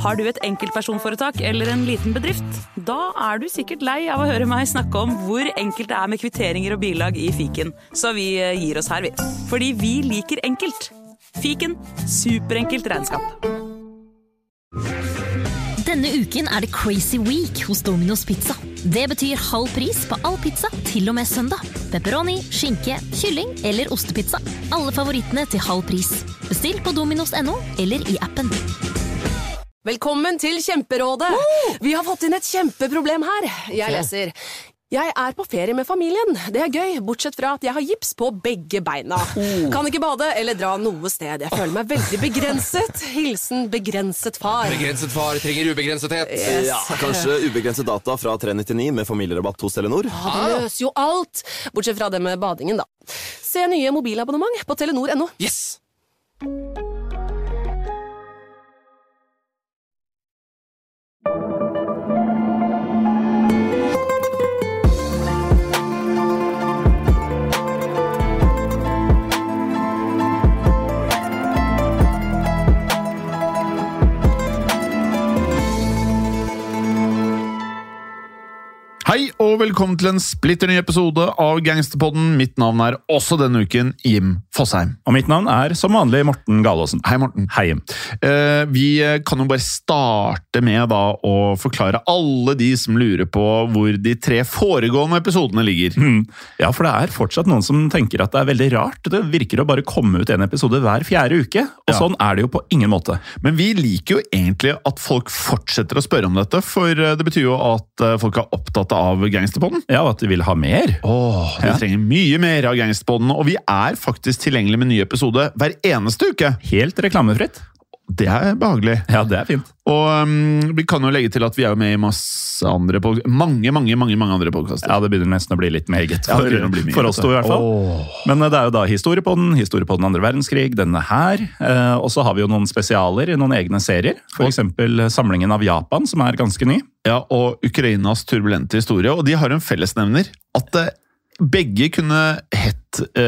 Har du et enkeltpersonforetak eller en liten bedrift? Da du sikkert lei av å høre meg snakke om hvor enkelt det med kvitteringer og bilag i fiken. Så vi gir oss her, vi. Fordi vi liker enkelt. Fiken, superenkelt regnskap. Denne uken det Crazy Week hos Domino's Pizza. Det betyr halv pris på all pizza til og med søndag. Pepperoni, skinke, kylling eller ostepizza. Alle favorittene til halv pris. Bestill på Dominos.no eller i appen. Velkommen til Kjemperådet! Vi har fått inn et kjempeproblem her. Jeg leser. Jeg på ferie med familien. Det gøy, bortsett fra at jeg har gips på begge beina. Kan ikke bade eller dra noe sted. Jeg føler meg veldig begrenset. Hilsen begrenset far. Begrenset far trenger ubegrensethet. Yes. Ja, kanskje ubegrenset data fra 399 med familierabatt hos Telenor. Det løser jo alt. Bortsett fra det med badingen da. Se nye mobilabonnement på Telenor.no. Yes! Hei og velkommen til en splitter ny episode av Gangsterpodden. Mitt navn også denne uken Jim Fosheim. Og mitt navn som vanlig Morten Galaasen. Hei Morten. Hei Jim. Vi kan jo bare starte med da å forklare alle de som lurer på hvor de 3 foregående episodene ligger. Ja, for det fortsatt noen som tenker at det veldig rart. Det virker å bare komme ut en episode hver 4. uke, og sånn det jo på ingen måte. Men vi liker jo egentlig at folk fortsetter å spørre om dette, for det betyr jo at folk opptatt av Gangsterpodden. Ja, og at de vil ha mer. Vi trenger mye mer av Gangsterpodden, og vi faktisk tilgjengelig med ny episode hver eneste uke. Helt reklamefritt. Det behagelig. Ja, det fint. Og vi kan jo legge til at vi jo med i masse andre mange andre podcaster. Ja, det begynner nesten å bli litt meget for, for oss to i hvert fall. Men det jo da Historiepodden andre verdenskrig, denne her. Og så har vi jo noen spesialer i noen egne serier. For eksempel samlingen av Japan, som ganske ny. Ja, og Ukrainas turbulente historie. Og de har en fellesnevner at begge kunne hett et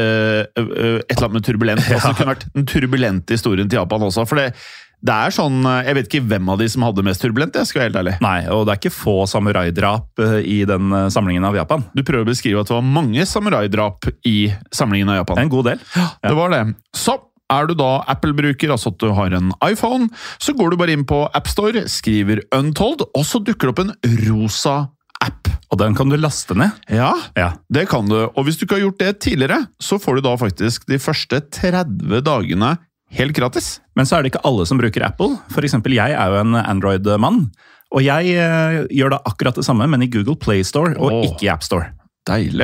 eller annet med turbulent. Altså kunne vært den turbulente historien til Japan også, for det sånn, jeg vet ikke hvem av de som hadde mest turbulent, jeg skal være helt ærlig. Nei, og det ikke få samuraidrap i den samlingen av Japan. Du prøver å beskrive at det var mange samuraidrap i samlingen av Japan. En god del. Ja. Det var det. Så du da Apple-bruker, altså at du har en iPhone, så går du bare inn på App Store, skriver Untold, og så dukker det opp en rosa app. Og den kan du laste ned? Ja, det kan du. Og hvis du ikke har gjort det tidligere, så får du da faktisk de første 30 dagene helt gratis. Men så det ikke alle som bruker Apple. For eksempel, jeg jo en Android-mann, og jeg gjør da akkurat det samme, men i Google Play Store og ikke i App Store. Deilig.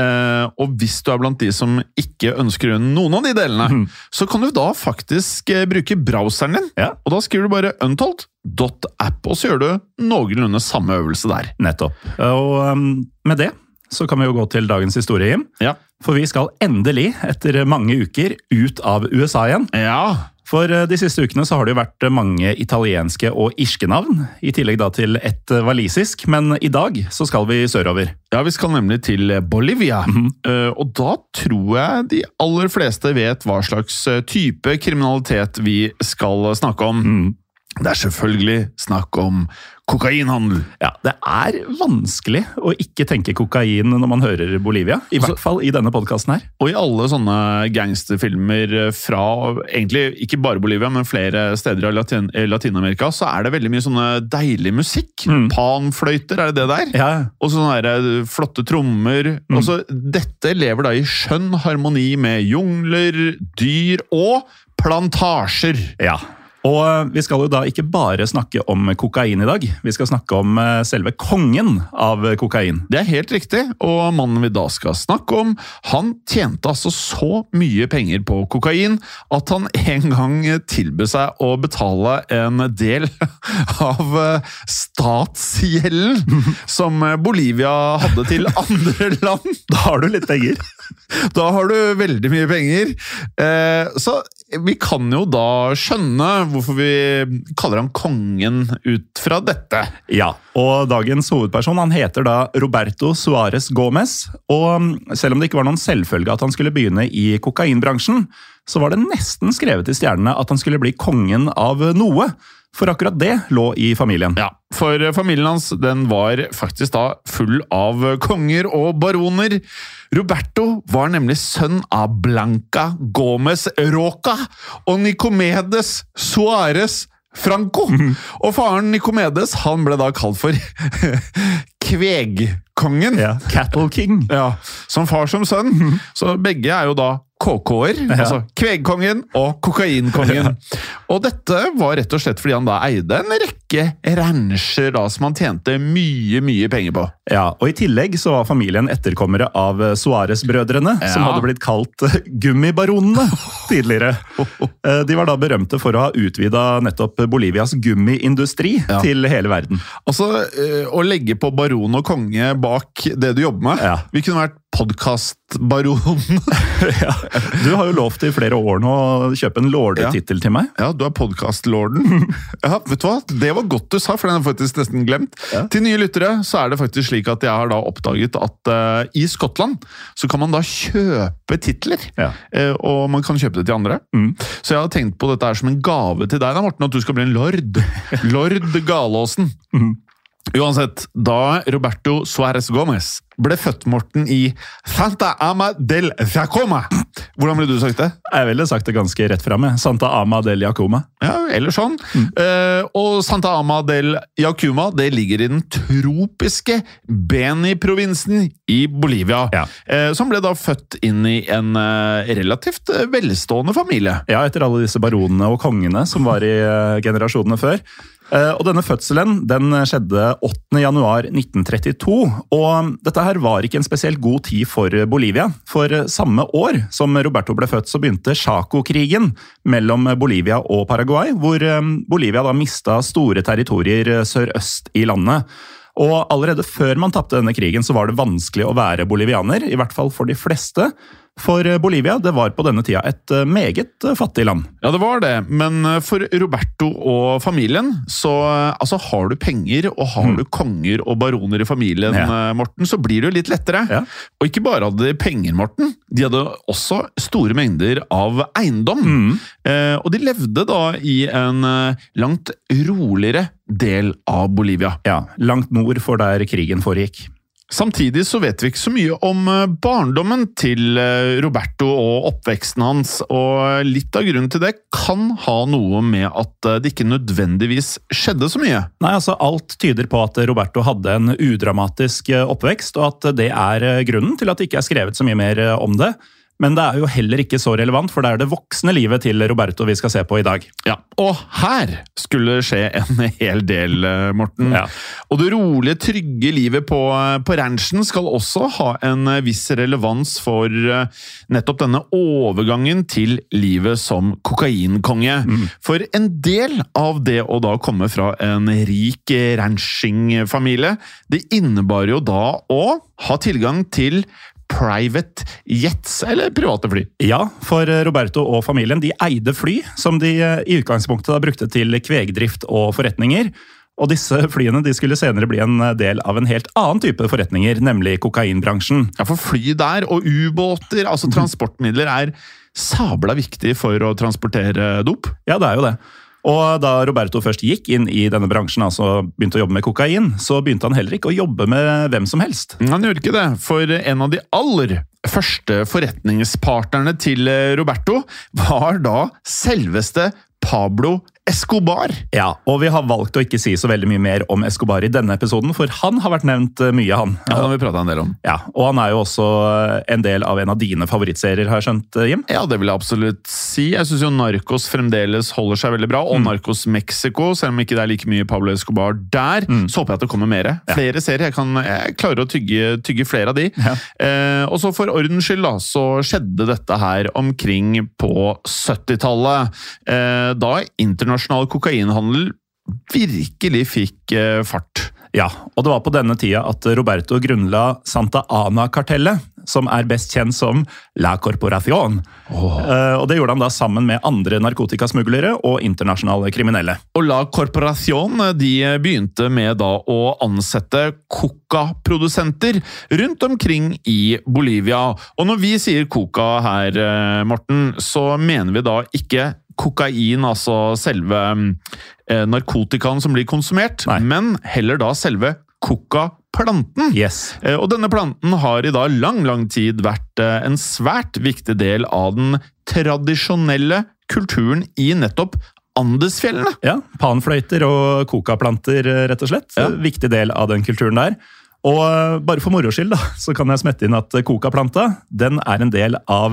Og hvis du blant de som ikke ønsker noen av de delene, så kan du da faktisk bruke browseren din, og da skriver du bare untold.app, og så gjør du noenlunde samme øvelse der. Nettopp. Og med det så kan vi jo gå til dagens historie, Jim. Ja. For vi skal endelig, etter mange uker, ut av USA igjen. Ja. For de siste ukene så har det jo vært mange italienske og irske navn, i tillegg da til et walisisk, men i dag så skal vi sørover. Ja, vi skal nemlig til Bolivia, og da tror jeg de aller fleste vet hva slags type kriminalitet vi skal snakke om. Det selvfølgelig snakk om kokainhandel. Ja, det vanskelig å ikke tenke kokain når man hører Bolivia, i hvert fall i denne podcasten her. Og i alle sånne gangsterfilmer fra, egentlig ikke bare Bolivia, men flere steder i Latinamerika, så det veldig mye sånne deilig musikk. Panfløyter, det der? Ja. Og sånne der flotte trommer. Og så dette lever da i skjønn harmoni med jungler, dyr og plantasjer. Ja. Og vi skal jo da ikke bare snakke om kokain i dag, vi skal snakke om selve kongen av kokain. Det helt riktig, og mannen vi da skal snakke om, han tjente altså så mye penger på kokain, at han en gang tilbød seg å betale en del av statsgjelden som Bolivia hadde til andre land. Da har du litt penger. Da har du veldig mye penger. Så vi kan jo da skjønne hvorfor vi kaller han kongen ut fra dette. Ja, og dagens hovedperson, han heter da Roberto Suárez Gómez, og selv om det ikke var noen selvfølge at han skulle begynne i kokainbransjen, så var det nesten skrevet i stjernene at han skulle bli kongen av noe. For akkurat det lå i familien. Ja, for familien hans, den var faktisk da full av konger og baroner. Roberto var nemlig sønn av Blanca Gómez Roca og Nicomedes Suárez Franco. Og faren Nicomedes, han ble da kalt for Kvegkongen. Ja, Cattle King. Ja, som far som sønn. Så begge er jo da KK-er, altså Kvegkongen og Kokainkongen. Og dette var rett og slett fordi han da eide en rekke rancher da, som han tjente mye penger på. Ja, og i tillegg så var familien etterkommere av Suárez-brødrene, som hadde blitt kalt gummibaronene tidligere. De var da berømte for å ha utvidet nettopp Bolivias gummiindustri til hele verden. Altså, å legge på baron og konge bak det du jobber med, vi kunne vært podcastbaron. Ja, du har jo lovt i flere år nå å kjøpe en lorde-titel til meg. Ja, du er podcastlorden. Ja, vet du hva? Det var godt du sa, for den har faktisk nesten glemt. Ja. Til nye lyttere så er det faktisk slik at jeg har da oppdaget at i Skottland så kan man da kjøpe titler, og man kan kjøpe det til andre. Så jeg har tenkt på dette her som en gave til deg da, Morten, at du skal bli en lord. Lord Galåsen. Uansett, da Roberto Suárez Gómez ble født, Morten, i Santa Ama del Jacoma. Hvordan ville du sagt det? Jeg ville sagt det ganske rett fremme. Santa Ama del Jacoma. Ja, eller sånn. Og Santa Ama del Jacoma, det ligger i den tropiske Beni-provinsen i Bolivia. Som ble da født inn i en relativt velstående familie. Ja, etter alle disse baronene og kongene som var i generasjonene før. Og denne fødselen, den skjedde 8. januar 1932, og dette her var ikke en spesielt god tid for Bolivia. For samme år som Roberto ble født, så begynte Chaco-krigen mellom Bolivia og Paraguay, hvor Bolivia da mistet store territorier sørøst i landet. Og allerede før man tappte denne krigen, så var det vanskelig å være bolivianer, i hvert fall for de fleste. For Bolivia, det var på denne tida et meget fattig land. Ja, det var det, men for Roberto og familien, så altså, har du penger og har du konger og baroner i familien, Morten, så blir det jo litt lettere. Og ikke bare hadde de penger, Morten, de hadde også store mengder av eiendom. Og de levde da i en langt roligere del av Bolivia. Ja, langt nord for der krigen foregikk. Samtidig så vet vi ikke så mye om barndommen til Roberto og oppveksten hans, og litt av grunnen til det kan ha noe med at det ikke nødvendigvis skjedde så mye. Nei, altså alt tyder på at Roberto hadde en udramatisk oppvekst, og at det er grunnen til at det ikke er skrevet så mye mer om det. Men det er jo heller ikke så relevant, for det er det voksne livet til Roberto vi skal se på i dag. Ja, og her skulle det skje en hel del, Morten. Og det rolige, trygge livet på ranchen skal også ha en viss relevans for nettopp denne overgangen til livet som kokainkonge. For en del av det å da komme fra en rik ranchingfamilie, det innebar jo da å ha tilgang til private jets, eller private fly. Ja, for Roberto og familien, de eide fly, som de i utgangspunktet da brukte til kvegdrift og forretninger. Og disse flyene de skulle senere bli en del av en helt annen type forretninger, nemlig kokainbransjen. Ja, for fly der, og ubåter, altså transportmidler, er sabla viktig for å transportere dop. Ja, det er jo det. Og da Roberto først gikk inn i denne bransjen, altså begynte å jobbe med kokain, så begynte han heller ikke å jobbe med hvem som helst. Han gjorde ikke det, for en av de aller første forretningspartnerne til Roberto var da selveste Pablo Escobar. Ja, og vi har valgt å ikke si så veldig mye mer om Escobar i denne episoden, for han har vært nevnt mye, han. Ja, det har vi pratet en del om. Ja, og han er jo også en del av en av dine favorittserier, har jeg skjønt, Jim? Ja, det vil jeg absolutt si. Jeg synes jo Narcos fremdeles holder seg veldig bra, og Narcos Mexico, selv om ikke det er like mye Pablo Escobar der, så håper jeg at det kommer mer. Flere serier, jeg klarer å tygge flere av de. Og så for ordens skyld da, så skjedde dette her omkring på 70-tallet, da internasjonal kokainhandel virkelig fikk fart. Ja, og det var på denne tida at Roberto grunnla Santa Ana-kartellet, som er best kjent som La Corporación. Og det gjorde han da sammen med andre narkotikasmuglere og internasjonale kriminelle. Og La Corporación, de begynte med da å ansette coca-produsenter rundt omkring i Bolivia. Og når vi sier coca her, Morten, så mener vi da ikke kokain, altså selve narkotikaen som blir konsumert, men heller da selve kokaplanten. Yes. Og denne planten har i dag lang tid vært en svært viktig del av den tradisjonelle kulturen i nettopp Andesfjellene. Ja, panfløyter og kokaplanter, rett og slett. Ja. Viktig del av den kulturen der. Og bare for moro skyld da, så kan jeg smette inn at kokaplanta, den er en del av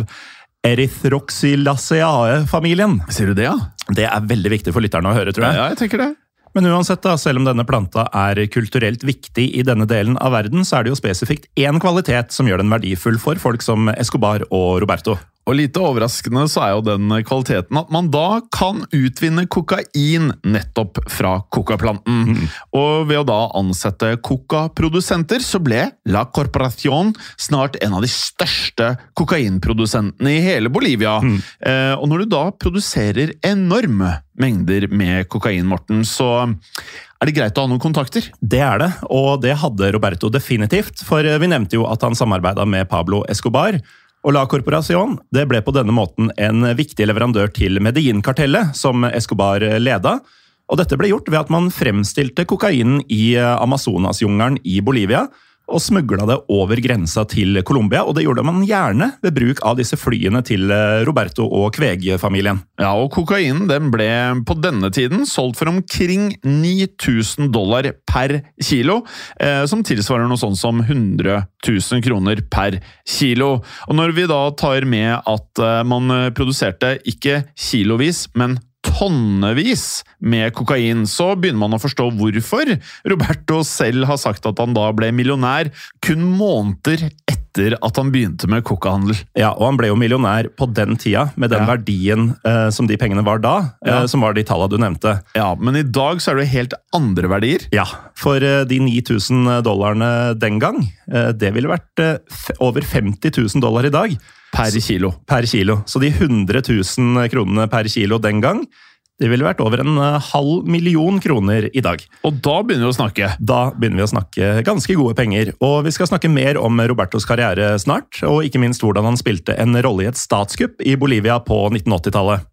Erythroxylaceae-familien. Sier du det, ja? Det er veldig viktig for lytterne å høre, tror jeg. Ja, jeg tenker det. Men uansett da, selv om denne planta er kulturelt viktig i denne delen av verden, så er det jo spesifikt én kvalitet som gjør den verdifull for folk som Escobar og Roberto. Og lite overraskende så er jo den kvaliteten at man da kan utvinne kokain nettopp fra kokaplanten. Og ved å da ansette kokaprodusenter så ble La Corporación snart en av de største kokainprodusentene i hele Bolivia. Og når du da produserer enorme mengder med kokain, Morten, så er det greit å ha noen kontakter? Det er det, og det hadde Roberto definitivt, for vi nevnte jo at han samarbeidet med Pablo Escobar. Og La Corporación, det ble på denne måten en viktig leverandør til Medellin-kartellet, som Escobar leda. Og dette ble gjort ved at man fremstilte kokainen i Amazonasjungelen i Bolivia, og smugla det over grensa til Colombia, og det gjorde man gjerne ved bruk av disse flyene til Roberto og Kveg-familien. Ja, og kokainen den ble på denne tiden solgt for omkring $9,000 per kilo, som tilsvarer noe sånn som 100 000 kroner per kilo. Og når vi da tar med at man produserte ikke kilovis, men tonnevis med kokain, så begynner man å forstå hvorfor Roberto selv har sagt at han da ble millionær kun måneder etter at han begynte med kokahandel. Ja, og han ble jo millionær på den tida, med den verdien som de pengene var da, som var de tallene du nevnte. Ja, men i dag så er det helt andre verdier. Ja, for de $9,000 den gang, det ville vært over $50,000 i dag. Per kilo. Per kilo. Så de 100 000 kronene per kilo den gang, det ville vært over 500,000 kroner i dag. Og da begynner vi å snakke? Da begynner vi å snakke ganske gode penger. Og vi skal snakke mer om Robertos karriere snart, og ikke minst hvordan han spilte en rolle i et statskupp i Bolivia på 1980-tallet.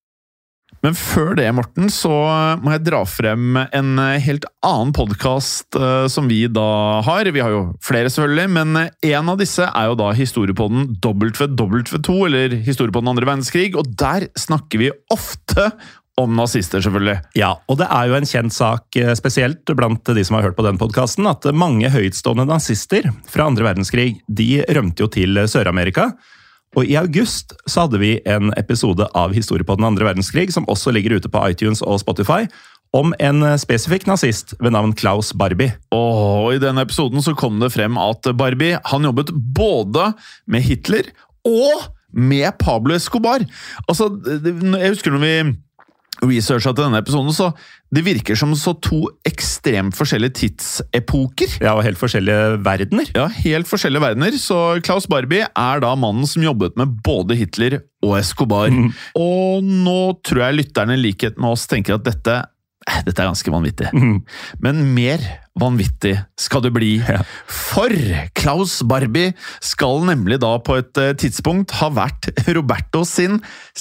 Men før det, Morten, så må jeg dra frem en helt annen podcast som vi da har. Vi har jo flere selvfølgelig, men en av disse er jo da historiepodden WW2, eller historiepodden andre verdenskrig, og der snakker vi ofte om nazister, selvfølgelig. Ja, og det er jo en kjent sak, spesielt blant de som har hørt på den podcasten, at mange høytstående nazister fra andre verdenskrig, de rømte jo til Sør-Amerika. Og i august så hadde vi en episode av Historie på den andre verdenskrig, som også ligger ute på iTunes og Spotify, om en spesifikk nazist ved navn Klaus Barbie. Og i denne episoden så kom det frem at Barbie, han jobbet både med Hitler og med Pablo Escobar. Altså, jeg husker når vi researchet denne episoden, så det virker som så to ekstremt forskjellige tidsepoker. Ja, og helt forskjellige verdener. Ja, helt forskjellige verdener. Så Klaus Barbie er da mannen som jobbet med både Hitler og Escobar. Og nå tror jeg lytterne i likhet med oss tenker at dette er ganske vanvittig. Men mer vanvittig skal det bli. For Klaus Barbie skal nemlig da på et tidspunkt ha vært Roberto sin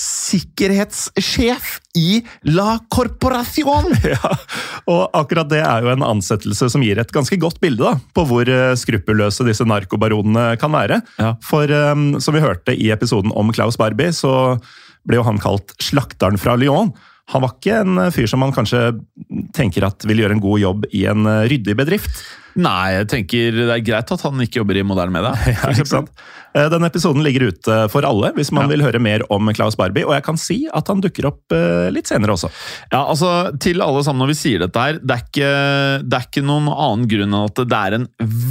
sikkerhetssjef i La Corporación. Ja, og akkurat det er jo en ansettelse som gir et ganske godt bilde da, på hvor skruppelløse disse narkobaronene kan være. Ja. For som vi hørte i episoden om Klaus Barbie, så ble jo han kalt slakteren fra Lyon. Han var ikke en fyr som man kanskje tenker at vil gjøre en god jobb i en ryddig bedrift. Nei, jeg tenker det er greit at han ikke jobber i Moderne Media. Ja, ikke sant? Denne episoden ligger ute for alle, hvis man vil høre mer om Klaus Barbie, og jeg kan si at han dukker opp litt senere også. Ja, altså, til alle sammen når vi sier dette her, det er ikke noen annen grunn enn at det er en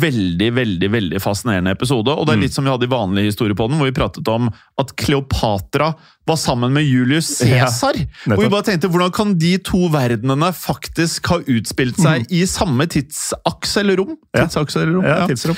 veldig fascinerende episode, og det er litt som vi hadde i vanlig historie på den, hvor vi pratet om at Kleopatra var sammen med Julius Caesar, og vi bare tenkte, hvordan kan de to verdenene faktisk ha utspilt seg i samme tidsakse eller rom? Tidsakse eller rom? Ja, tidsrom.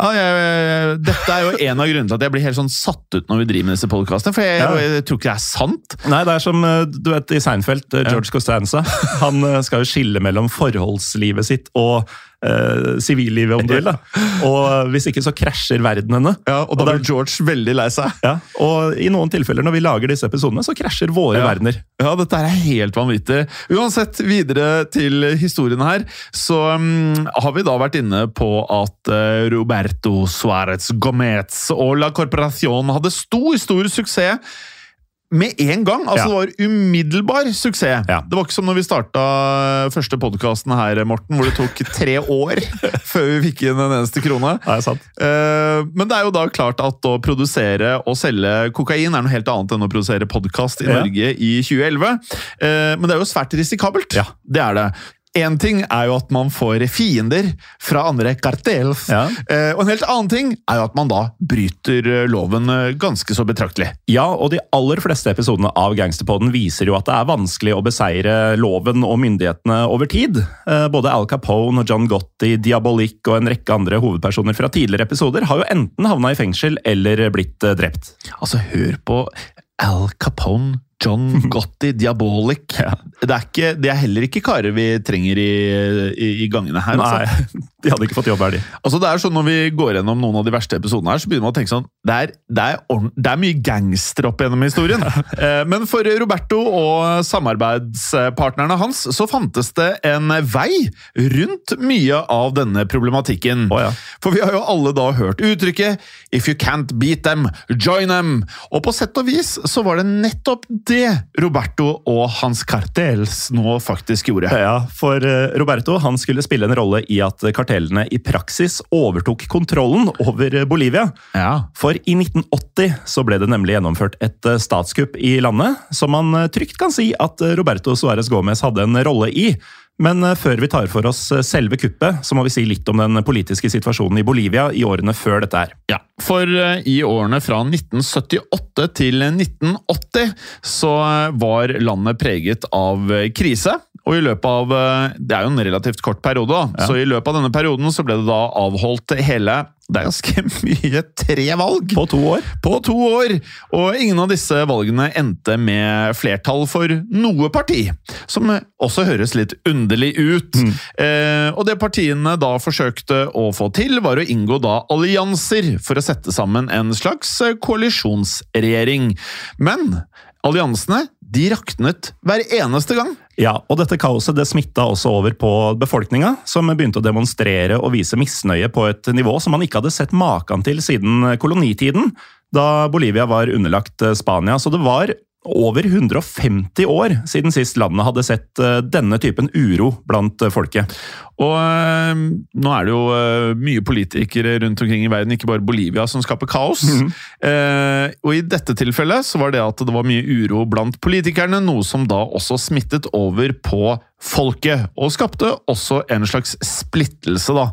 Ja, dette er jo en av grunnene til at jeg blir helt sånn satt ut når vi driver med disse podcastene, for jeg tror ikke det er sant. Nei, det er som, du vet, i Seinfeld, George Costanza, han skal jo skille mellom forholdslivet sitt og sivillivet om du vil. Da. Og hvis ikke så krasjer verdenene. Ja, og da blir George veldig lei seg. Ja, og i noen tilfeller når vi lager disse episodene, så krasjer våre verdener. Ja, dette er helt vanvittig. Uansett, videre til historien her, så har vi da vært inne på at Roberto Suárez Gómez og La Corporación hadde stor suksess med en gang. Altså, det var umiddelbar suksess. Ja. Det var ikke som når vi startet første podcasten her, Morten, hvor det tok 3 år før vi fikk inn en eneste krone. Det er sant. Men det er jo da klart at å produsere og selge kokain er noe helt annet enn å produsere podcast i Norge i 2011. Men det er jo svært risikabelt. Ja. Det er det. En ting er jo at man får fiender fra andre kartels, og en helt annen ting er jo at man da bryter loven ganske så betraktelig. Ja, og de aller fleste episodene av Gangsterpodden viser jo at det er vanskelig å beseire loven og myndighetene over tid. Både Al Capone og John Gotti, Diabolik og en rekke andre hovedpersoner fra tidligere episoder har jo enten havnet i fengsel eller blitt drept. Altså, hør på Al Capone, John Gotti, Diabolik. Det er heller ikke karer vi trenger i gangene her. Nei, altså. De hadde ikke fått jobb her, de. Altså, det er sånn når vi går gjennom noen av de verste episodene her, så begynner man å tenke sånn, det er mye gangster opp gjennom historien. Men for Roberto og samarbeidspartnerne hans, så fantes det en vei rundt mye av denne problematikken. For vi har jo alle da hørt uttrykket «If you can't beat them, join them». Og på sett og vis så var det nettopp det Roberto og hans kartels nå faktisk gjorde. Ja, for Roberto, han skulle spille en rolle i at kartellene i praksis overtok kontrollen over Bolivia. Ja. For i 1980 så ble det nemlig gjennomført et statskupp i landet, som man trygt kan si at Roberto Suárez Gómez hadde en rolle i. Men før vi tar for oss selve kuppet, så må vi si litt om den politiske situasjonen i Bolivia i årene før dette her. Ja, for i årene fra 1978 til 1980 så var landet preget av krise. Og i løpet av, det er jo en relativt kort periode da, så i løpet av denne perioden så ble det da avholdt hele, det er ganske mye, 3 valg. På 2 år. På 2 år! Og ingen av disse valgene endte med flertall for noe parti, som også høres litt underlig ut. Og det partiene da forsøkte å få til var å inngå da allianser for å sette sammen en slags koalisjonsregjering. Men alliansene, de raknet hver eneste gang. Ja, og dette kaoset det smittet også over på befolkninga, som begynte å demonstrere og vise misnøye på et nivå som man ikke hadde sett maken til siden kolonitiden, da Bolivia var underlagt Spania. Så det var over 150 år siden sist landet hadde sett denne typen uro blant folket. Og nå er det jo mye politikere rundt omkring i verden, ikke bare Bolivia, som skaper kaos. Og i dette tilfellet så var det at det var mye uro blant politikerne, noe som da også smittet over på folket, og skapte også en slags splittelse da.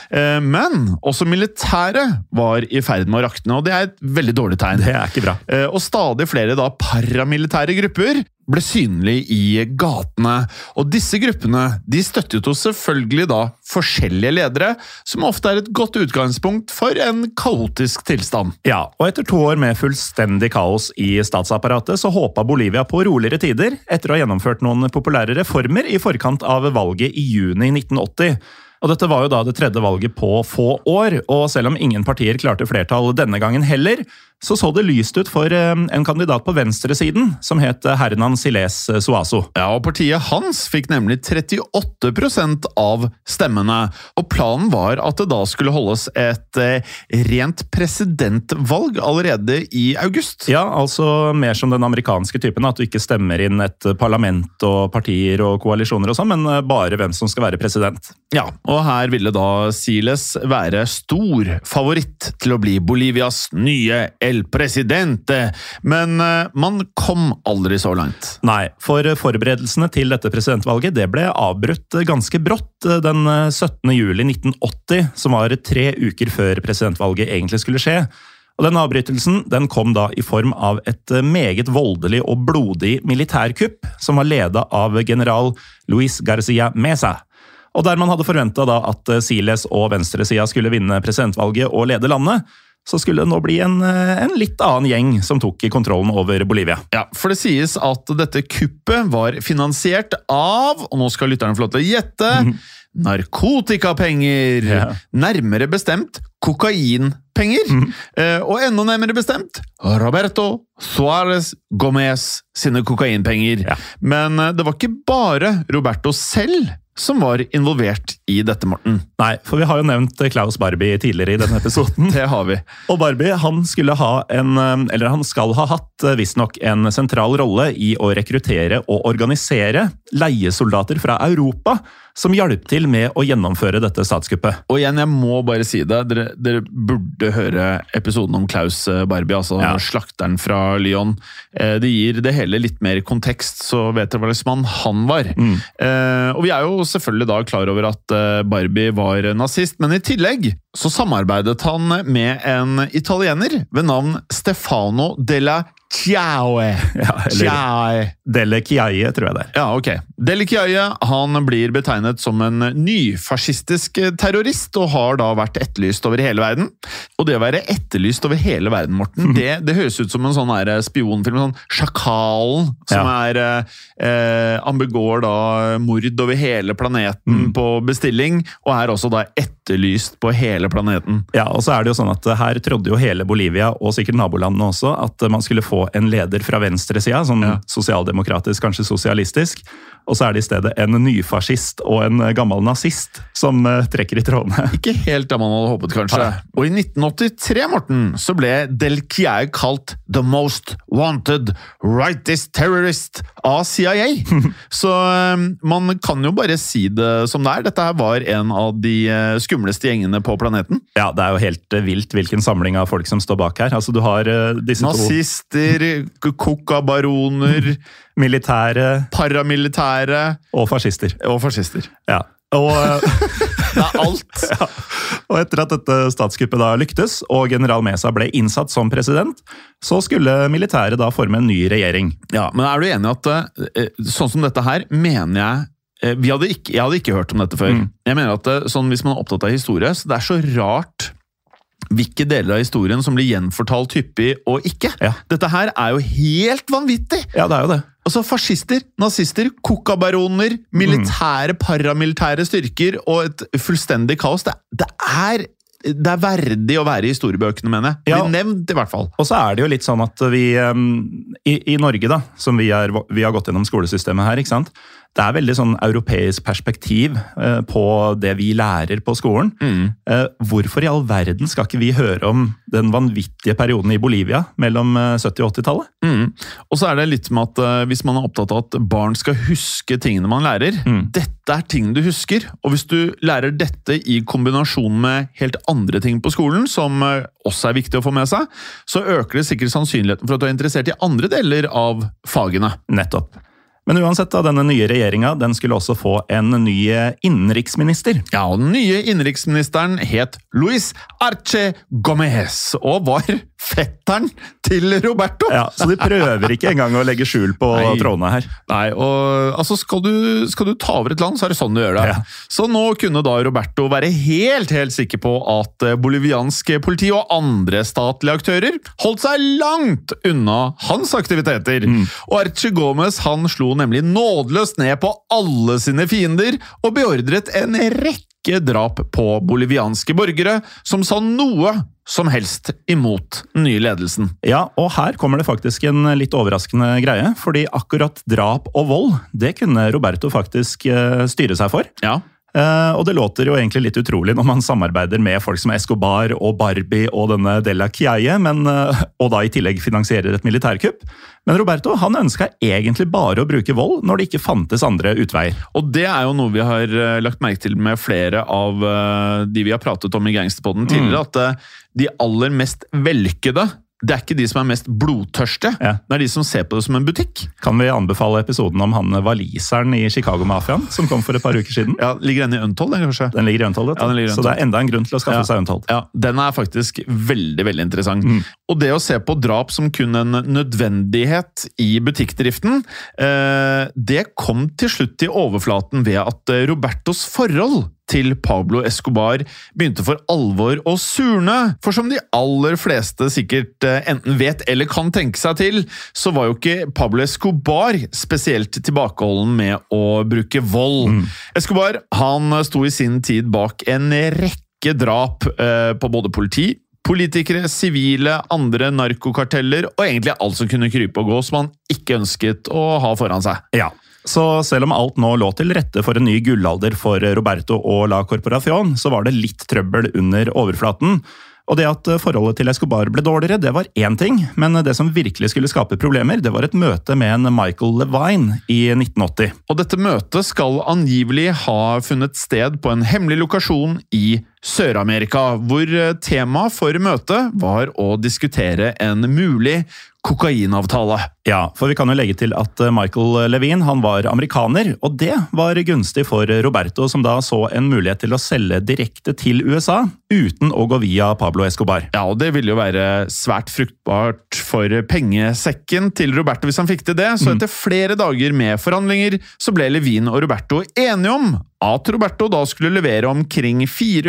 Men også militæret var i ferd med å rakne, og det er et veldig dårlig tegn. Det er ikke bra. Og stadig flere da paramilitære grupper ble synlig i gatene, og disse gruppene, de støttet jo selvfølgelig da forskjellige ledere, som ofte er et godt utgangspunkt for en kaotisk tilstand. Ja, og etter 2 år med fullstendig kaos i statsapparatet, så håpet Bolivia på roligere tider, etter å ha gjennomført noen populære reformer i forkant av valget i juni 1980. Og dette var jo da det 3. valget på få år, og selv om ingen partier klarte flertall denne gangen heller, så det lyst ut for en kandidat på venstresiden, som het Hernan Siles Suazo. Ja, og partiet hans fikk nemlig 38% av stemmene, og planen var at det da skulle holdes et rent presidentvalg allerede i august. Ja, altså mer som den amerikanske typen, at du ikke stemmer inn et parlament og partier og koalisjoner og sånn, men bare hvem som skal være president. Ja, og her ville da Siles være stor favoritt til å bli Bolivias nye El Presidente, men man kom aldri så langt. Nei, for forberedelsene til dette presidentvalget, det ble avbrutt ganske brått den 17. juli 1980, som var 3 uker før presidentvalget egentlig skulle skje. Og den avbrytelsen, den kom da i form av et meget voldelig og blodig militærkupp, som var ledet av general Luis García Meza. Og der man hadde forventet da at Siles og venstresida skulle vinne presidentvalget og lede landet, så skulle det nå bli en litt annen gjeng som tok kontrollen over Bolivia. Ja, for det sies at dette kuppet var finansiert av, og nå skal lytterne få lov til å gjette, narkotikapenger, nærmere bestemt kokainpenger, og enda nærmere bestemt Roberto Suárez Gómez sine kokainpenger. Men det var ikke bare Roberto selv som var involvert i dette, Morten. Nei, for vi har jo nevnt Klaus Barbie tidligere i denne episoden. Det har vi. Og Barbie, han skal ha hatt visstnok en sentral rolle i å rekruttere og organisere leiesoldater fra Europa som hjalp til med å gjennomføre dette statskuppet. Og igjen, jeg må bare si det, dere burde høre episoden om Klaus Barbie, altså slakteren fra Lyon. Det gir det hele litt mer kontekst, så vet dere hva slags mann han var. Og vi er jo selvfølgelig da klar over at Barbie var nazist, men i tillegg så samarbeidet han med en italiener ved navn Stefano della Chiaie. Delle Chiaie, tror jeg det er. Ja, ok. Delle Chiaie, han blir betegnet som en nyfascistisk terrorist, og har da vært etterlyst over hele verden. Og det å være etterlyst over hele verden, Morten, det høres ut som en sånn her spionfilm, sånn Sjakalen, som han begår da mord over hele planeten på bestilling, og er også da etterlyst på hele planeten. Ja, og så er det jo sånn at her trodde jo hele Bolivia, og sikkert nabolandene også, at man skulle få en leder fra venstresida, sånn sosialdemokratisk, kanskje sosialistisk, og så er det i stedet en nyfascist og en gammel nazist som trekker i trådene. Ikke helt det man hadde håpet, kanskje. Og i 1983, Morten, så ble Del Chiaie kalt The Most Wanted Rightist Terrorist av CIA. Så man kan jo bare si det som det er. Dette her var en av de skumleste gjengene på planeten. Ja, det er jo helt vilt hvilken samling av folk som står bak her. Altså, du har disse nazister, kokabaroner, militære, paramilitære og fascister. Ja. Og det er alt. Og etter at dette statskuppet da lyktes, og general Mesa ble innsatt som president, så skulle militæret da forme en ny regjering. Ja, men er du enig at sånn som dette her, mener jeg jeg hadde ikke hørt om dette før. Jeg mener at sånn, hvis man er opptatt av historie, så det er så rart hvilke deler av historien som blir gjenfortalt hyppig og ikke. Dette her er jo helt vanvittig! Ja, det er jo det. Altså fascister, nazister, kokabaroner, militære, paramilitære styrker og et fullstendig kaos. Det er verdig å være i historiebøkene, mener jeg. Blir nevnt i hvert fall. Og så er det jo litt sånn at vi i Norge da, som vi har gått gjennom skolesystemet her, ikke sant? Det er veldig sånn europeisk perspektiv på det vi lærer på skolen. Hvorfor i all verden skal ikke vi høre om den vanvittige perioden i Bolivia mellom 70- og 80-tallet? Og så er det litt med at hvis man er opptatt av at barn skal huske tingene man lærer, dette er ting du husker, og hvis du lærer dette i kombinasjon med helt andre ting på skolen, som også er viktig å få med seg, så øker det sikkert sannsynligheten for at du er interessert i andre deler av fagene. Nettopp. Men uansett, da, denne nye regjeringa, den skulle også få en ny innenriksminister. Ja, og den nye innenriksministeren het Luis Arce Gómez, og var fetteren til Roberto. Ja, så de prøver ikke engang å legge skjul på trådene her. Nei, og altså skal du ta over et land, så er det sånn du gjør det. Så nå kunne da Roberto være helt sikker på at boliviansk politi og andre statlige aktører holdt seg langt unna hans aktiviteter. Og Arce Gómez, han slo nemlig nådeløst ned på alle sine fiender og beordret en rekke drap på bolivianske borgere som sa noe som helst imot den nye ledelsen. Ja, og her kommer det faktisk en litt overraskende greie, fordi akkurat drap og vold, det kunne Roberto faktisk styre seg for. Ja. Og det låter jo egentlig litt utrolig når man samarbeider med folk som Escobar og Barbie og denne Della Chiaie, og da i tillegg finansierer et militærkupp. Men Roberto, han ønsket egentlig bare å bruke vold når det ikke fantes andre utveier. Og det er jo noe vi har lagt merke til med flere av de vi har pratet om i Gangsterpodden tidligere, at de aller mest vellykkede, det er ikke de som er mest blodtørste, det er de som ser på det som en butikk. Kan vi anbefale episoden om han waliseren i Chicago-mafiaen, som kom for et par uker siden? Ja, ligger den i Untold, kanskje? Den ligger i Untold, så det er enda en grunn til å skaffe seg Untold. Ja, den er faktisk veldig, veldig interessant. Og det å se på drap som kun en nødvendighet i butikkdriften, det kom til slutt til overflaten ved at Robertos forhold til Pablo Escobar begynte for alvor å surne, for som de aller fleste sikkert enten vet eller kan tenke seg til, så var jo ikke Pablo Escobar spesielt tilbakeholden med å bruke vold. Escobar, han sto i sin tid bak en rekke drap på både politi, politikere, sivile, andre narkokarteller og egentlig alt som kunne krype og gå som han ikke ønsket å ha foran seg. Ja, så selv om alt nå lå til rette for en ny gullalder for Roberto og La Corporación, så var det litt trøbbel under overflaten. Og det at forholdet til Escobar ble dårligere, det var én ting, men det som virkelig skulle skape problemer, det var et møte med en Michael Levine i 1980. Og dette møtet skal angivelig ha funnet sted på en hemmelig lokasjon i Sør-Amerika, hvor tema for møtet var å diskutere en mulig kokainavtale. Ja, for vi kan jo legge til at Michael Levine, han var amerikaner, og det var gunstig for Roberto, som da så en mulighet til å selge direkte til USA, uten å gå via Pablo Escobar. Ja, og det ville jo være svært fruktbart for pengesekken til Roberto hvis han fikk til det, så etter flere dager med forhandlinger, så ble Levine og Roberto enige om at Roberto da skulle levere omkring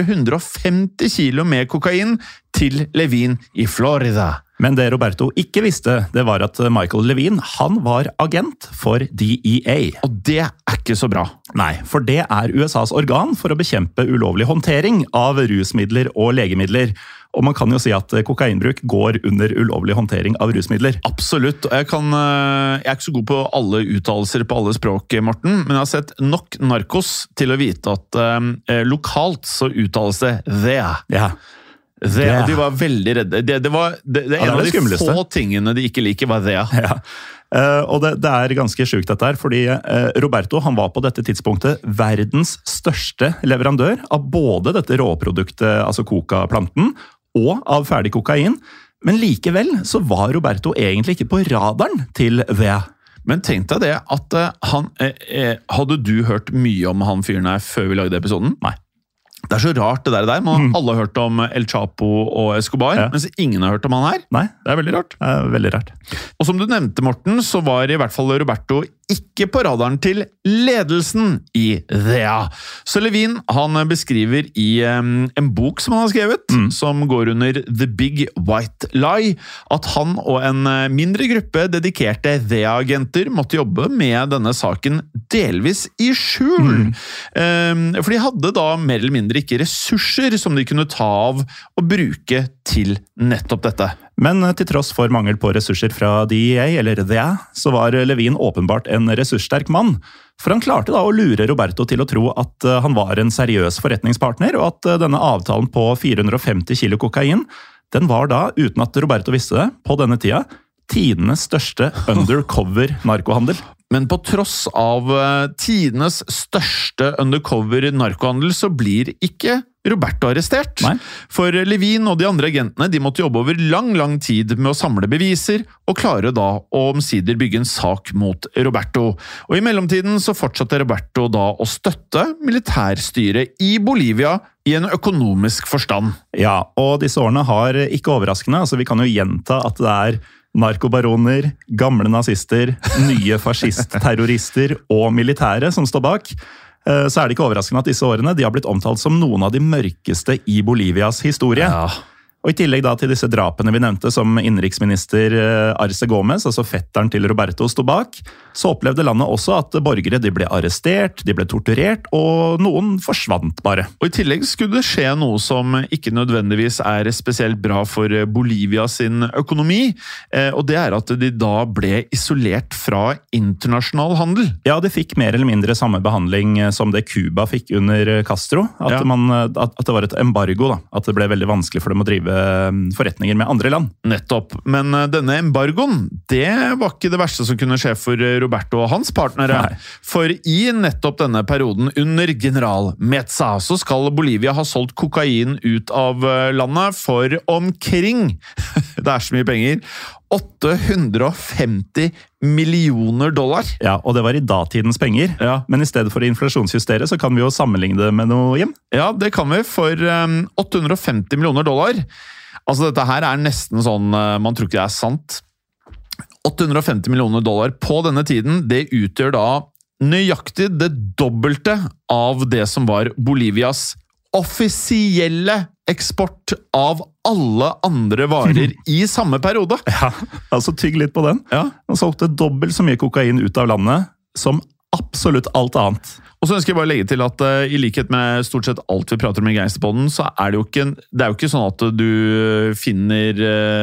450 kilo med kokain til Levine i Florida. Men det Roberto ikke visste, det var at Michael Levine, han var agent for DEA. Og det er ikke så bra. Nei, for det er USAs organ for å bekjempe ulovlig håndtering av rusmidler og legemidler. Og man kan jo si at kokainbruk går under ulovlig håndtering av rusmidler. Absolutt. Jeg er ikke så god på alle uttalelser på alle språk, Morten, men jeg har sett nok narkos til å vite at lokalt så uttales det «the». Ja. Og de var veldig redde. Det var en av de få tingene de ikke liker, var det. Ja. Og det er ganske sjukt dette her, fordi Roberto, han var på dette tidspunktet verdens største leverandør av både dette råproduktet, altså coca-planten, og av ferdig kokain. Men likevel så var Roberto egentlig ikke på radaren til det. Men tenk deg det at hadde du hørt mye om han fyren her før vi lagde episoden? Nei. Det er så rart det der. Man har alle hørt om El Chapo og Escobar, mens ingen har hørt om han her. Nei. Det er veldig rart. Veldig rart. Og som du nevnte, Morten, så var i hvert fall Roberto ikke på radaren til ledelsen i DEA. Så Levine, han beskriver i en bok som han har skrevet, som går under The Big White Lie, at han og en mindre gruppe dedikerte DEA-agenter måtte jobbe med denne saken delvis i skjul. For de hadde da mer eller mindre ikke ressurser som de kunne ta av og bruke til nettopp dette. Men til tross for mangel på ressurser fra DEA, eller DEA, så var Levine åpenbart en ressurssterk mann. For han klarte da å lure Roberto til å tro at han var en seriøs forretningspartner, og at denne avtalen på 450 kilo kokain, den var da, uten at Roberto visste det, på denne tida, tidenes største undercover narkohandel. Men på tross av tidenes største undercover narkohandel, så blir ikke Roberto arrestert. Nei. For Levine og de andre agentene, de måtte jobbe over lang tid med å samle beviser, og klare da å omsider bygge en sak mot Roberto. Og i mellomtiden så fortsatte Roberto da å støtte militærstyret i Bolivia i en økonomisk forstand. Ja, og disse årene har ikke overraskende, altså vi kan jo gjenta at det er narkobaroner, gamle nazister, nye fascistterrorister og militære som står bak. Så er det ikke overraskende at disse årene de har blitt omtalt som noen av de mørkeste i Bolivias historie. Ja. Og i tillegg da til disse drapene vi nevnte som innenriksminister Arce Gomez, altså fetteren til Roberto, sto bak, så opplevde landet også at borgere de ble arrestert, de ble torturert, og noen forsvant bare. Og i tillegg skulle det skje noe som ikke nødvendigvis er spesielt bra for Bolivia sin økonomi, og det er at de da ble isolert fra internasjonal handel. Ja, de fikk mer eller mindre samme behandling som det Cuba fikk under Castro, at det var et embargo, da, at det ble veldig vanskelig for dem å drive forretninger med andre land. Nettopp, men denne embargoen, det var ikke det verste som kunne skje for Roberto og hans partnere. Nei. For i nettopp denne perioden under general Meza, så skal Bolivia ha solgt kokain ut av landet for omkring, det er så mye penger, 850 millioner dollar. Ja, og det var i datidens penger. Ja. Men i stedet for å inflasjonsjustere, så kan vi jo sammenligne det med noe, Jim. Ja, det kan vi for 850 millioner dollar. Altså, dette her er nesten sånn, man tror ikke det er sant. 850 millioner dollar på denne tiden, det utgjør da nøyaktig det dobbelte av det som var Bolivias offisielle eksport av alle andre varer i samme periode. Ja, altså tygg litt på den. Ja. Han solgte dobbelt så mye kokain ut av landet som absolutt alt annet. Og så ønsker jeg bare legge til at i likhet med stort sett alt vi prater om i Gangsterpodden, så er det jo ikke sånn at du finner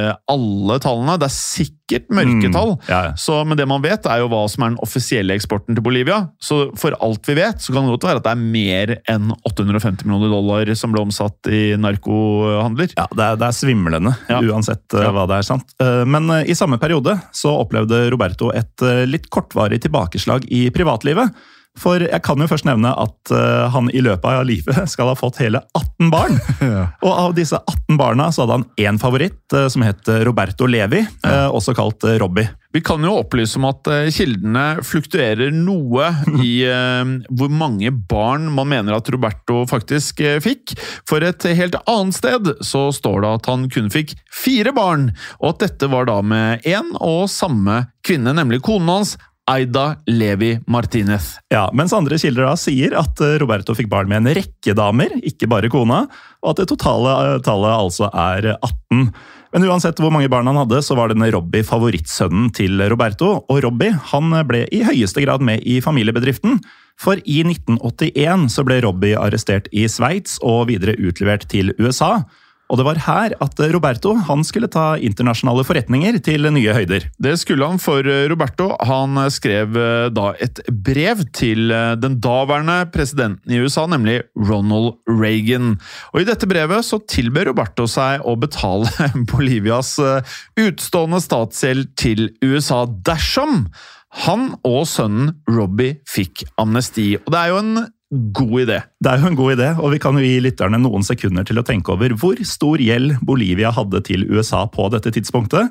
alle tallene. Det er sikkert mørketall. Ja. Men det man vet er jo hva som er den offisielle eksporten til Bolivia. Så for alt vi vet, så kan det godt være at det er mer enn $850 millioner som ble omsatt i narkohandler. Ja, det er svimlende, uansett hva det er, sant. Men i samme periode så opplevde Roberto et litt kortvarig tilbakeslag i privatlivet. For jeg kan jo først nevne at han i løpet av livet skal ha fått hele 18 barn. Og av disse 18 barna så hadde han en favoritt som het Roberto Levi, også kalt Robbie. Vi kan jo opplyse om at kildene fluktuerer noe i hvor mange barn man mener at Roberto faktisk fikk. For et helt annet sted så står det at han kun fikk 4 barn, og at dette var da med en og samme kvinne, nemlig konen hans, Aida Levi Martinez. Ja, mens andre kilder da sier at Roberto fikk barn med en rekke damer, ikke bare kona, og at det totale tallet altså er 18. Men uansett hvor mange barn han hadde, så var denne Robbie favorittsønnen til Roberto, og Robbie han ble i høyeste grad med i familiebedriften, for i 1981 så ble Robbie arrestert i Sveits og videre utlevert til USA. Og det var her at Roberto han skulle ta internasjonale forretninger til nye høyder. Det skulle han, for Roberto han skrev da et brev til den daværende presidenten i USA, nemlig Ronald Reagan. Og i dette brevet så tilbød Roberto seg å betale Bolivias utstående statsgjeld til USA dersom han og sønnen Robbie fikk amnesti. Og det er jo en god idé. Det er jo en god idé, og vi kan jo gi lytterne noen sekunder til å tenke over hvor stor gjeld Bolivia hadde til USA på dette tidspunktet.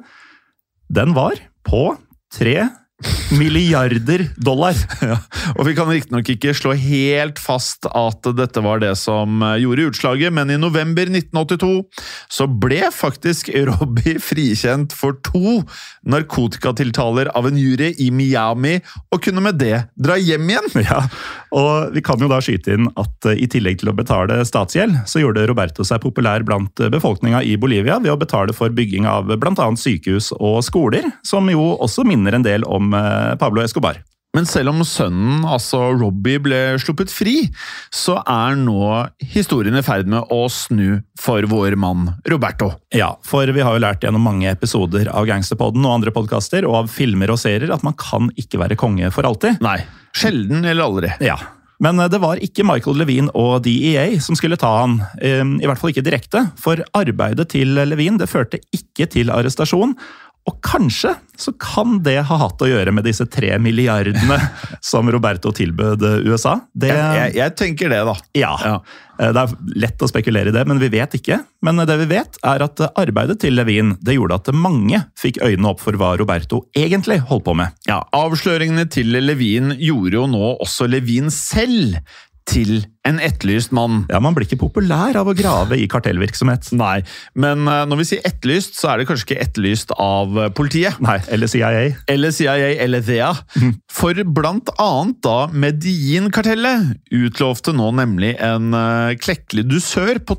Den var på 3 milliarder dollar. Ja, og vi kan riktignok ikke slå helt fast at dette var det som gjorde utslaget, men i november 1982 så ble faktisk Robbie frikjent for 2 narkotikatiltaler av en jury i Miami, og kunne med det dra hjem igjen. Ja, og vi kan jo da skyte inn at i tillegg til å betale statsgjeld, så gjorde Roberto seg populær blant befolkninga i Bolivia ved å betale for bygging av blant annet sykehus og skoler, som jo også minner en del om Pablo Escobar. Men selv om sønnen, altså Robbie, ble sluppet fri, så er nå historien i ferd med å snu for vår mann Roberto. Ja, for vi har jo lært gjennom mange episoder av Gangsterpodden og andre podcaster, og av filmer og serier, at man kan ikke være konge for alltid. Nei, sjelden eller aldri. Ja, men det var ikke Michael Levine og DEA som skulle ta han, i hvert fall ikke direkte, for arbeidet til Levine det førte ikke til arrestasjon, og kanskje så kan det ha hatt å gjøre med disse 3 milliardene som Roberto tilbød USA. Jeg tenker det da. Ja, det er lett å spekulere i det, men vi vet ikke. Men det vi vet er at arbeidet til Levine, det gjorde at mange fikk øynene opp for hva Roberto egentlig holdt på med. Ja, avsløringene til Levine gjorde jo nå også Levine selv til en etterlyst mann. Ja, man blir ikke populær av å grave i kartellvirksomhet. Nei, men når vi sier etterlyst, så er det kanskje ikke etterlyst av politiet. Nei, eller CIA. Eller CIA, eller DEA. For blant annet da Medellin-kartellet utlovte nå nemlig en klekkelig dusør på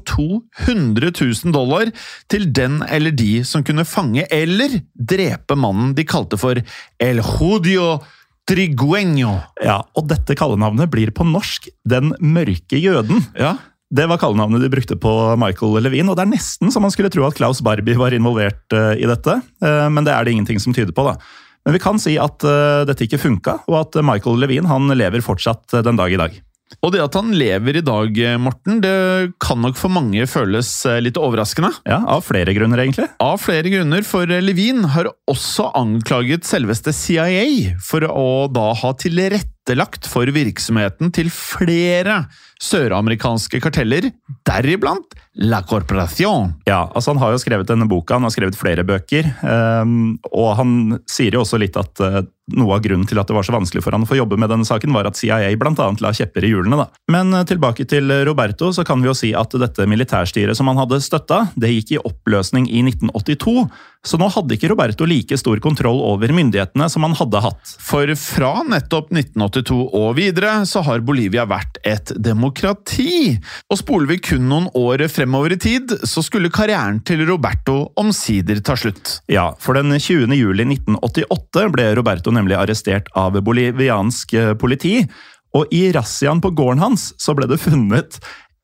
$200,000 til den eller de som kunne fange eller drepe mannen de kalte for El Judío Trigueño. Ja, og dette kallenavnet blir på norsk Den mørke jøden. Ja. Det var kallenavnet de brukte på Michael Levine, og det er nesten som man skulle tro at Klaus Barbie var involvert i dette, men det er det ingenting som tyder på da. Men vi kan si at dette ikke funka, og at Michael Levine han lever fortsatt den dag i dag. Og det at han lever i dag, Morten, det kan nok for mange føles litt overraskende. Ja, av flere grunner egentlig. Av flere grunner, for Levine har også anklaget selveste CIA for å da ha tilrettelagt for virksomheten til flere søramerikanske karteller, deriblant La Corporación. Ja, altså han har jo skrevet denne boka, han har skrevet flere bøker, og han sier jo også litt at noe av grunnen til at det var så vanskelig for han å få jobbe med denne saken var at CIA blant annet la kjepper i hjulene da. Men tilbake til Roberto, så kan vi jo si at dette militærstyret som han hadde støttet, det gikk i oppløsning i 1982, så nå hadde ikke Roberto like stor kontroll over myndighetene som han hadde hatt. For fra nettopp 1982 og videre så har Bolivia vært et demokrati. Og spoler vi kun noen år fremover i tid, så skulle karrieren til Roberto omsider ta slutt. Ja, for den 20. juli 1988 ble Roberto nemlig arrestert av boliviansk politi, og i razziaen på gården hans så ble det funnet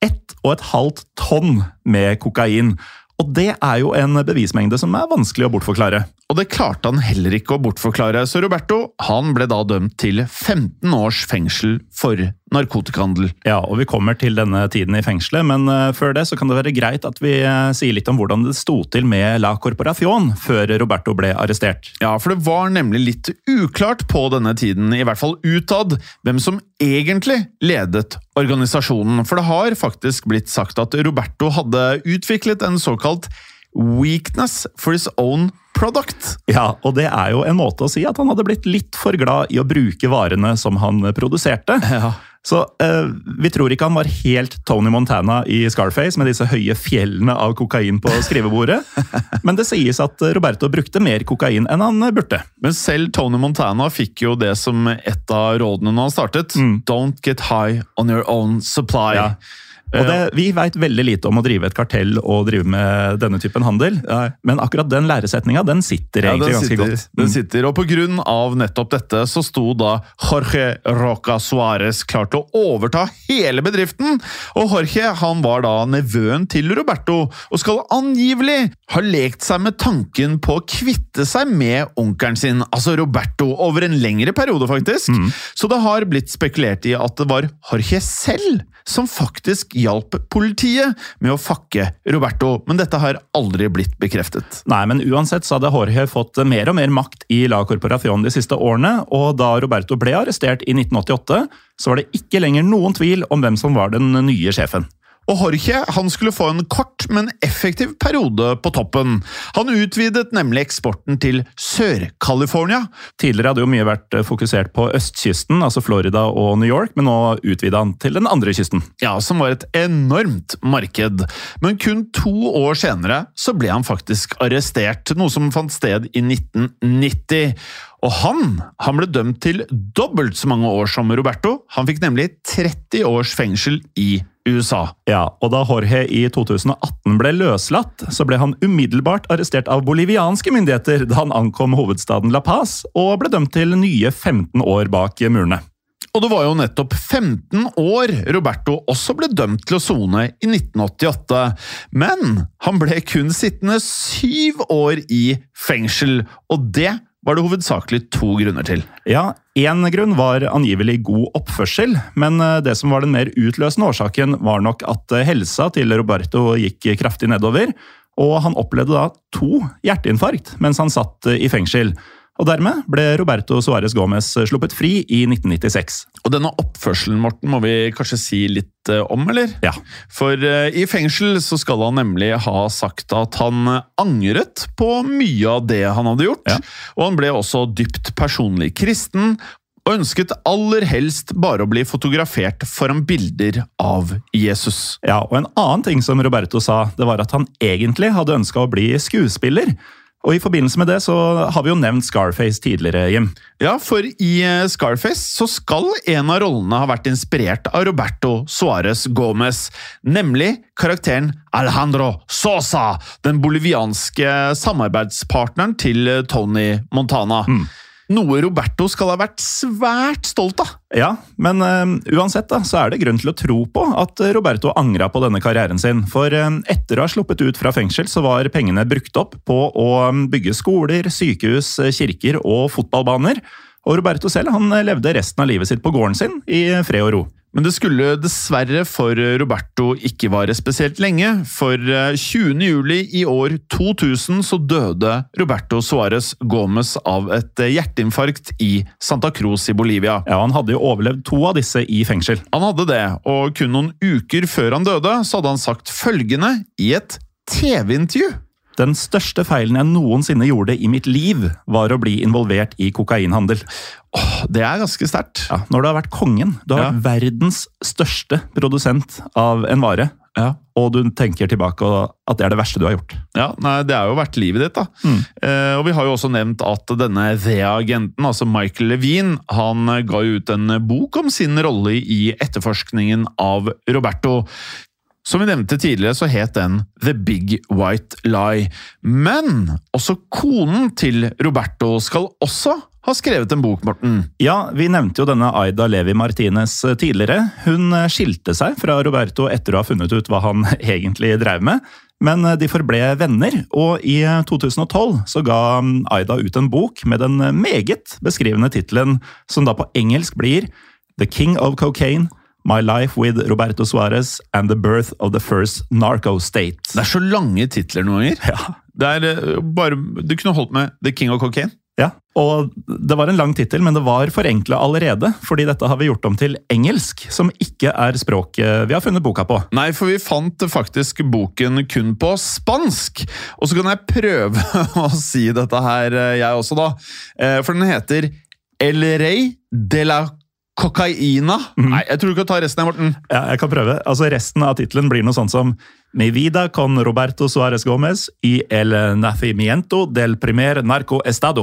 1,5 tonn med kokain. Og det er jo en bevismengde som er vanskelig å bortforklare. Og det klarte han heller ikke å bortforklare, så Roberto han ble da dømt til 15 års fengsel for narkotikahandel. Ja, og vi kommer til denne tiden i fengselet, men før det så kan det være greit at vi sier litt om hvordan det sto til med La Corporación før Roberto ble arrestert. Ja, for det var nemlig litt uklart på denne tiden, i hvert fall utad, hvem som egentlig ledet organisasjonen. For det har faktisk blitt sagt at Roberto hadde utviklet en såkalt weakness for his own product. Ja, og det er jo en måte å si at han hadde blitt litt for glad i å bruke varene som han produserte. Ja. Så vi tror ikke han var helt Tony Montana i Scarface med disse høye fjellene av kokain på skrivebordet. Men det sies at Roberto brukte mer kokain enn han burde. Men selv Tony Montana fikk jo det som et av rådene når han startet. Don't get high on your own supply. Ja. Og vi vet veldig lite om å drive et kartell og drive med denne typen handel, men akkurat den læresetningen, den sitter egentlig ganske godt. Den sitter, og på grunn av nettopp dette så sto da Jorge Roca Suárez klar til å overta hele bedriften, og Jorge han var da nevøen til Roberto, og skal angivelig ha lekt seg med tanken på å kvitte seg med onkelen sin, altså Roberto, over en lengre periode faktisk. Så det har blitt spekulert i at det var Jorge selv som faktisk hjalp politiet med å fakke Roberto, men dette har aldri blitt bekreftet. Nei, men uansett så hadde Jorge fått mer og mer makt i La Corporación de siste årene, og da Roberto ble arrestert i 1988, så var det ikke lenger noen tvil om hvem som var den nye sjefen. Og Jorge han skulle få en kort, men effektiv periode på toppen. Han utvidet nemlig eksporten til Sør-California. Tidligere hadde jo mye vært fokusert på østkysten, altså Florida og New York, men nå utvidet han til den andre kysten. Ja, som var et enormt marked. Men kun 2 år senere så ble han faktisk arrestert, noe som fant sted i 1990. Og han ble dømt til dobbelt så mange år som Roberto. Han fikk nemlig 30 års fengsel i USA. Ja, og da Jorge i 2018 ble løslatt, så ble han umiddelbart arrestert av bolivianske myndigheter da han ankom hovedstaden La Paz, og ble dømt til nye 15 år bak murene. Og det var jo nettopp 15 år Roberto også ble dømt til å sone i 1988. Men han ble kun sittende 7 år i fengsel, og det var det hovedsakelig 2 grunner til. Ja, en grunn var angivelig god oppførsel, men det som var den mer utløsende årsaken var nok at helsa til Roberto gikk kraftig nedover, og han opplevde da 2 hjerteinfarkt mens han satt i fengsel. Og dermed ble Roberto Suárez Gómez sluppet fri i 1996. Og denne oppførselen, Morten, må vi kanskje si litt om, eller? Ja. For i fengsel så skal han nemlig ha sagt at han angret på mye av det han hadde gjort. Ja. Og han ble også dypt personlig kristen, og ønsket aller helst bare å bli fotografert foran bilder av Jesus. Ja, og en annen ting som Roberto sa, det var at han egentlig hadde ønsket å bli skuespiller. Og i forbindelse med det så har vi jo nevnt Scarface tidligere, Jim. Ja, for i Scarface så skal en av rollene ha vært inspirert av Roberto Suárez Gómez, nemlig karakteren Alejandro Sosa, den bolivianske samarbeidspartneren til Tony Montana. Noe Roberto skal ha vært svært stolt av. Ja, men uansett da, så er det grunn til å tro på at Roberto angret på denne karrieren sin. For etter å ha sluppet ut fra fengsel så var pengene brukt opp på å bygge skoler, sykehus, kirker og fotballbaner. Og Roberto selv han levde resten av livet sitt på gården sin i fred og ro. Men det skulle dessverre for Roberto ikke vare spesielt lenge, for 20. juli i år 2000 så døde Roberto Suárez Gómez av et hjerteinfarkt i Santa Cruz i Bolivia. Ja, han hadde jo overlevd 2 av disse i fengsel. Han hadde det, og kun noen uker før han døde, så hadde han sagt følgende i et TV-intervju. Den største feilen jeg noensinne gjorde i mitt liv var å bli involvert i kokainhandel. Det ganske sterkt. Ja, når du har vært kongen, du har vært verdens største produsent av en vare, og du tenker tilbake at det det verste du har gjort. Ja, nei, det jo vært livet ditt da. Og vi har jo også nevnt at denne The-agenten, altså Michael Levine, han ga ut en bok om sin rolle i etterforskningen av Roberto. Som vi nevnte tidligere så het den The Big White Lie. Men også konen til Roberto skal også ha skrevet en bok, Morten. Ja, vi nevnte jo denne Aida Levi Martinez tidligere. Hun skilte seg fra Roberto etter å ha funnet ut hva han egentlig drev med. Men de forble venner, og i 2012 så ga Aida ut en bok med den meget beskrivende titelen, som da på engelsk blir The King of Cocaine, My Life with Roberto Suárez and the Birth of the First Narco State. Det så lange titler noen ganger. Ja. Det bare, du kunne holdt med The King of Cocaine. Ja, og det var en lang titel, men det var forenklet allerede, fordi dette har vi gjort om til engelsk, som ikke språket vi har funnet boka på. Nei, for vi fant faktisk boken kun på spansk. Og så kan jeg prøve å si dette her, jeg også da. For den heter El Rey de la Cocaína. Nei, jeg tror du kan ta resten her, Morten. Ja, jeg kan prøve. Altså, resten av titelen blir noe sånt som Mi vida con Roberto Suárez Gómez y el nacimiento del primer narcoestado.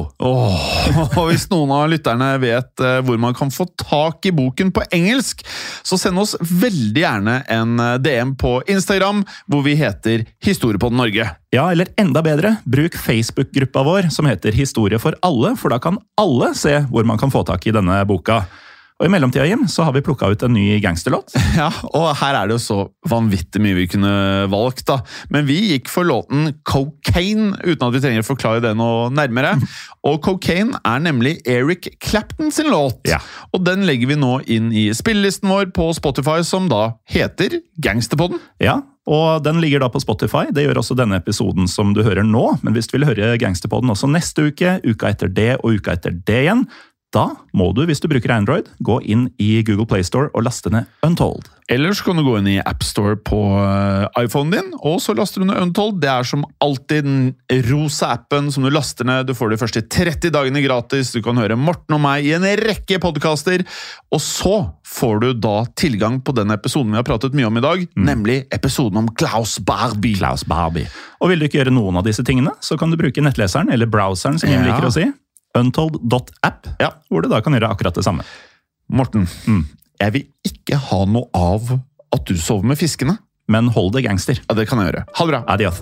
Og hvis noen av lytterne vet hvor man kan få tak i boken på engelsk, så send oss veldig gjerne en DM på Instagram, hvor vi heter Historiepodden Norge. Ja, eller enda bedre, bruk Facebook-gruppa vår, som heter Historie for alle, for da kan alle se hvor man kan få tak i denne boka. Og i mellomtida, Jim, så har vi plukket ut en ny gangsterlåt. Ja, og her det jo så vanvittig mye vi kunne valgt da. Men vi gikk for låten Cocaine, uten at vi trenger å forklare det noe nærmere. Og Cocaine nemlig Eric Clapton sin låt. Ja. Og den legger vi nå inn i spillelisten vår på Spotify, som da heter Gangsterpodden. Ja, og den ligger da på Spotify. Det gjør også denne episoden som du hører nå. Men hvis du vil høre Gangsterpodden også neste uke, uka etter det og uka etter det igjen, da må du, hvis du bruker Android, gå inn i Google Play Store og laste ned Untold. Ellers kan du gå inn i App Store på iPhone din, og så laster du ned Untold. Det som alltid den rosa appen som du laster ned. Du får det først i 30 dagene gratis. Du kan høre Morten og meg i en rekke podcaster. Og så får du da tilgang på den episoden vi har pratet mye om i dag, nemlig episoden om Klaus Barbie. Klaus Barbie. Og vil du ikke gjøre noen av disse tingene, så kan du bruke nettleseren, eller browseren, som jeg liker å si. Untold.app, hvor du da kan gjøre akkurat det samme. Morten, jeg vil ikke ha noe av at du sover med fiskene. Men hold det gangster. Ja, det kan jeg gjøre. Ha det bra. Adios.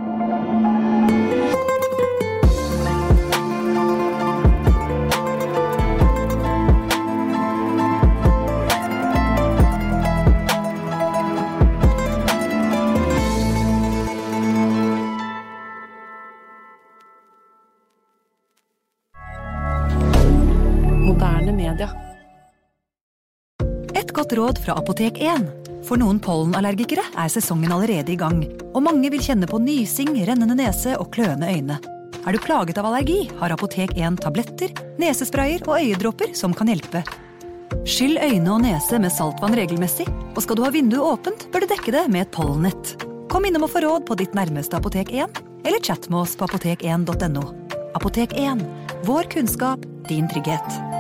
Moderne media. Et godt råd fra Apotek 1. For noen pollenallergikere sesongen allerede i gang, og mange vil kjenne på nysing, rennende nese og kløende øyne. Du plaget av allergi, har Apotek 1 tabletter, nesesprayer og øyedråper som kan hjelpe. Skyll øyne og nese med saltvann regelmessig, og skal du ha vinduet åpent, bør du dekke det med et pollennett. Kom innom og få råd på ditt nærmeste Apotek 1, eller chat med oss på apotek1.no. Apotek 1. Vår kunnskap, din trygghet.